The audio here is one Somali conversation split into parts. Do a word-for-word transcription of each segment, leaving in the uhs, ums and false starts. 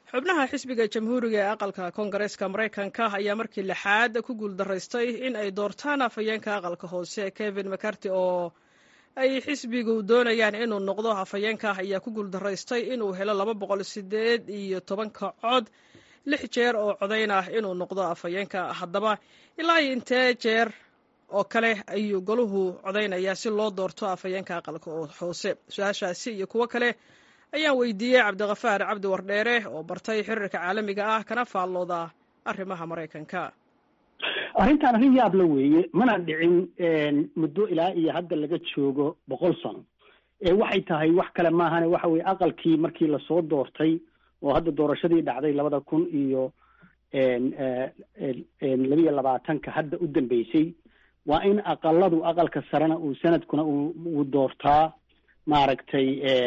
xubnaha xisbiga jamhuuriga ee aqalka koongareeska maraykanka ayaa markii lixaad ku guuldaraystay in ay doortaan afhayeenka aqalka hoose kevin mccarthy oo ay xisbigu doonayaan inuu noqdo afhayeenka ayaa ku guuldaraystay inuu helo laba boqol sideed iyo tobanka cod lix jeer oo codayn ah inuu noqdo afhayeenka. haddaba ilaa intee jeer oo kale ayuu goluhu codaynayaa si loo doorto afhayeenka aqalka hoose? su-aashaasi iyo kuwo kale ayaan weydiiyey cabdikafaar cabdi wardheere oo bartay xiriirka caalamiga ah kana faallooda arrimaha maraykanka. arrintan arrin yaab la weeye, mana dhicin muddo ilaa iyo hadda laga joogo boqol sano. waxay tahay wax kale maahane waxa weye aqalkii markii lasoo doortay oo hadda doorashadii dhacday labada kun iyo labiyo labaatanka hadda u dambeysay, waa in aqaladu aqalka sarena uu sanadkuna uu doortaa maaragtay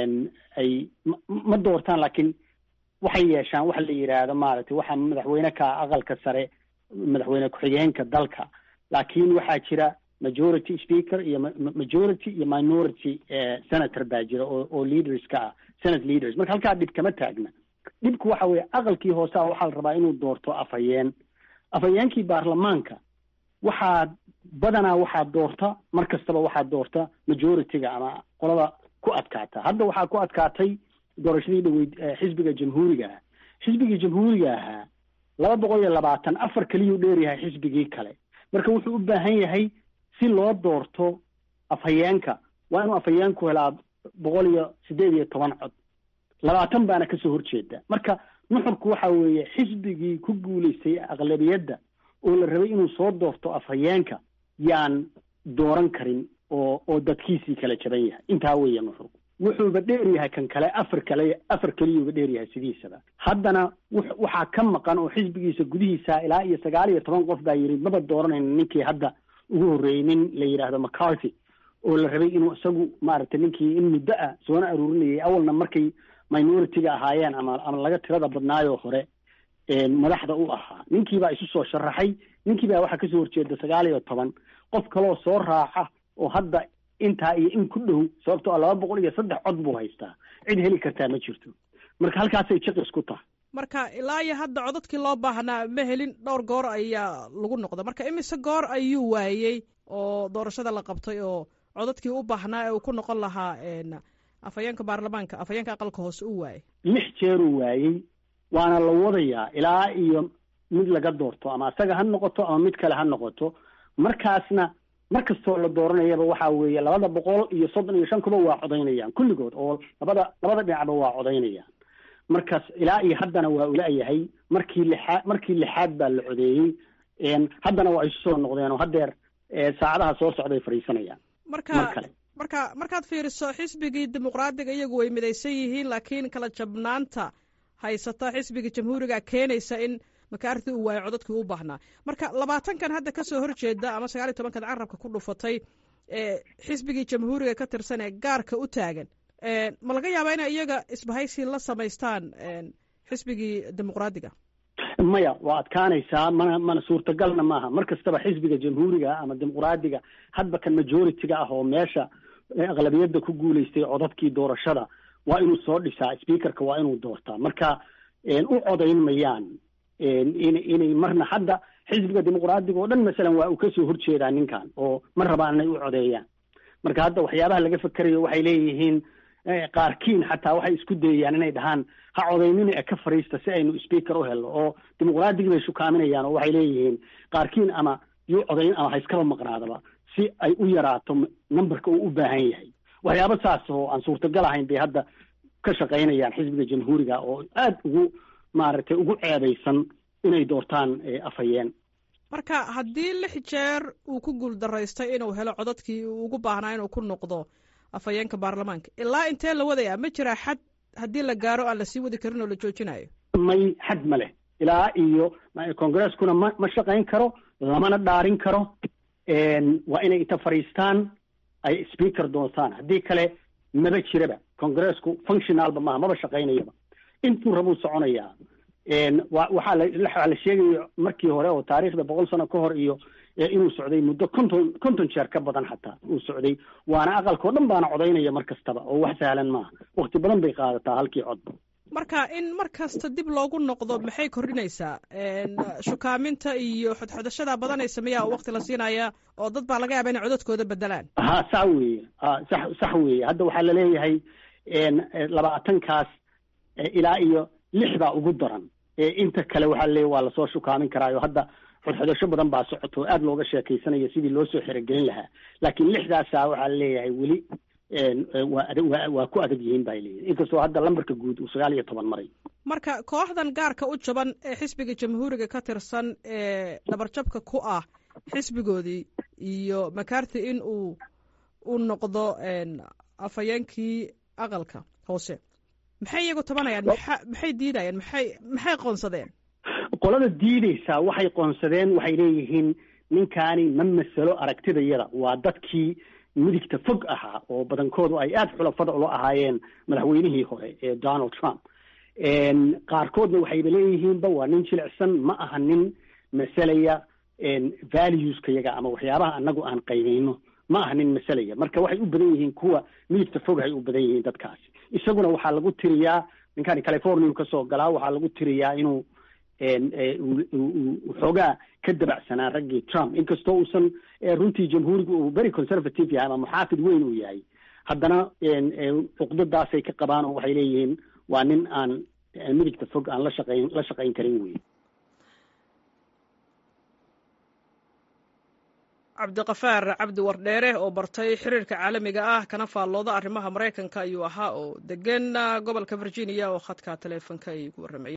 ay ma doortaan laakiin waxay yeeshaan waxa la yidhaahdo maaragtay waxaa madaxweyne ka aqalka sare madaxweyne ku-xigeenka dalka, laakiin waxaa jira majority speaker iyo majority iyo minority senator baa jira oo oo leaderska ah, senate leaders. marka halkaa dhib kama taagna. dhibku waxa weeye aqalkii hoose ah waxaa la rabaa inuu doorto afhayeen. afhayeenkii baarlamaanka waxaa badanaa waxaa doorta mar kastaba waxaa doorta majority-ga ama qolada ku adkaata. hadda waxaa ku adkaatay doorashadii dhaweyd xisbiga jamhuuriga ah. xisbigii jamhuuriga ahaa laba boqol iyo labaatan afar keliyuu dheeryahay xisbigii kale. marka wuxuu u baahan yahay si loo doorto afhayeenka waa inuu afhayeenku helaa boqol iyo sideed iyo toban cod, labaatan baana kasoo horjeeda. marka nuxurku waxa weeye xisbigii ku guulaystay aqlabiyadda oo la rabay inuu soo doorto afhayeenka yaan dooran karin oo oo dadkiisii kala jaban yahay. intaa weeye nuxurku. wuxuuba dheer yahay kan kale afar kale afar keliyuuba dheer yahay sidiisaba. haddana waxaa ka maqan oo xisbigiisa gudihiisa ilaa iyo sagaal iyo toban qof baa yidhi maba dooranayna ninkii hadda ugu horreeyey nin la yidhaahdo McCarthy oo la rabay inuu isagu maaragtay ninkii in muddo ah soona aruurinayay awalna markay minority-ga ahaayeen ama ama laga tirada badnaayoo hore madaxda u ahaa. ninkii baa isu soo sharaxay, ninkii baa waxaa kasoo horjeeda sagaal iyo toban qof kaloo soo raaca oo hadda intaa iyo in ku dhow, sababtoo laba boqol iyo saddex cod buu haystaa. cid heli kartaa ma jirto. marka halkaasay jiqis ku tahay. marka ilaa iyo hadda codadkii loo baahnaa ma helin, dhowr goor ayaa lagu noqda. marka imise goor ayuu waayey oo doorashada la qabtay oo codadkii u baahnaa ee uu ku noqon lahaa afhayeenka baarlamaanka afhayeenka aqalka hoose u waayey? lix jeeruu waayey, waana la wadayaa ilaa iyo mid laga doorto, ama isaga ha noqoto ama mid kale ha noqoto. markaasna mar kastoo la dooranayaba waxaa weeye labada boqol iyo soddon iyo shan kuba waa codaynayaan kulligood, oo labada labada dhinacba waa codaynayaan. markaas ilaa iyo haddana waa ula-yahay. markii lixaad markii lixaad baa la codeeyey, haddana waa isu soo noqdeen oo haddeer saacadaha soo socday fadhiisanayaan. marka marka markaad fiiriso xisbigii dimuqraadiga iyagu way midaysan yihiin, laakiin kala jabnaanta haysata xisbiga jamhuuriga keenaysa in McCarthy uu waayo codadkii u baahnaa. marka labaatankan hadda kasoo horjeeda ama sagaal iyo tobankan carabka ku dhufatay xisbigii jamhuuriga ka tirsan ee gaarka u taagan, ma laga yaabaa inay iyaga isbahaysi la samaystaan xisbigii dimuqraadiga? maya, waa adkaanaysaa. mana mana suurtagalna maaha. mar kastaba xisbiga jamhuuriga ama dimuqraadiga hadba kan majority-ga ah oo meesha aqlabiyadda ku guulaystay codadkii doorashada waa inuu soo dhisaa, speakerka waa inuu doortaa. marka u codayn mayaan in inay marna hadda xisbiga dimuqraadiga oo dhan masalan waa uu kasoo horjeedaa ninkan oo ma rabaan inay u codeeyaan. marka hadda waxyaabaha laga fakerayo waxay leeyihiin qaarkiin xataa waxay isku dayayaan inay dhahaan ha codaynina ee ka fariista si aynu speaker u helno, oo dimuqraadigi bay shukaaminayaan oo waxay leeyihiin qaarkiin ama yuu codayn ama ha iskaba maqnaadaba si ay u yaraato numberka uu u baahan yahay. waxyaaba saas oo aan suurtagal ahayn bay hadda ka shaqaynayaan xisbiga jamhuuriga oo aada ugu maaragtay ugu ceebaysan inay doortaan afhayeen. marka haddii lix jeer uu ku guuldaraystay inuu helo codadkii uu ugu baahnaa inuu ku noqdo afhayeenka baarlamaanka, ilaa intee la wadayaa? ma jiraa xad haddii la gaaro aan lasii wadi karin oo la joojinayo? may xad ma leh. ilaa iyo congreskuna ma ma shaqayn karo, lamana dhaarin karo. waa inay inta fadhiistaan ay speaker doontaan. haddii kale maba jiraba. congresku functionalba maaha, maba shaqaynayaba. intuu rabuu soconayaa. waxaa la waxaa la sheegaya markii hore oo taariikhda boqol sano ka hor iyo inuu socday muddo konton konton jeer ka badan xataa uu socday. waana aqalka oo dhan baana codaynaya mar kastaba, oo wax sahlan maaha. waqti badan bay qaadataa halkii codba. marka in mar kasta dib loogu noqdo maxay kordhinaysaa shukaaminta iyo xodxodashada badanaysa miyaa waqti la siinaya oo dad baa laga yaaba inay codadkooda bedelaan ha sax weeye sax sax weeye hadda waxaa laleeyahay labaatankaas ilaa iyo lixdaa ugu daran inta kale waxaa laleeyahy waa lasoo shukaamin karaayo hadda xodxodasho badan baa socoto aada looga sheekaysanaya sidii loo soo xerogelin lahaa laakiin lixdaasa waxaa laleeyahay weli waa waa ku adag yihiin baa leeyihin inkastoo hadda lambarka guud uu sagaal iyo toban maray marka kooxdan gaarka u jaban ee xisbiga jamhuuriga ka tirsan ee dhabarjabka ku ah xisbigoodii iyo macarthy in uu u noqdo afhayeenkii aqalka hoose maxay iyagu tabanayaan maa maxay diidayaan maxay maxay qoonsadeen qolada diideysaa waxay qoonsadeen waxay leeyihiin ninkaani ma masalo aragtidayada waa dadkii midigta fog ahaa oo badankoodu ay aada xulafada ula ahaayeen madaxweynihii hore ee donald trump qaarkoodna waxayba leeyihiinba waa nin jilicsan ma aha nin masalaya valueska yaga ama waxyaabaha anagu aan qaybeyno ma aha nin masalaya marka waxay u badan yihiin kuwa midigta foghay u badan yihiin dadkaasi isaguna waxaa lagu tiriyaa ninkaani california kasoo galaa waxaa lagu tiriyaa inuu xoogaa ka dabacsanaa raggii trump inkastoo uusan runtii jamhuuriga uu very conservative yahay ama muxaafid weyn uu yahay haddana cuqdadaasay ka qabaan oo waxay leeyihiin waa nin aan midigta fog aan la shaqayn la shaqayn karin wey cabdiqafaar cabdi wardheere oo bartay xiriirka caalamiga ah kana faallooda arrimaha maraykanka ayuu ahaa oo degan gobolka virginia oo khadka taleefonka ay ugu warramay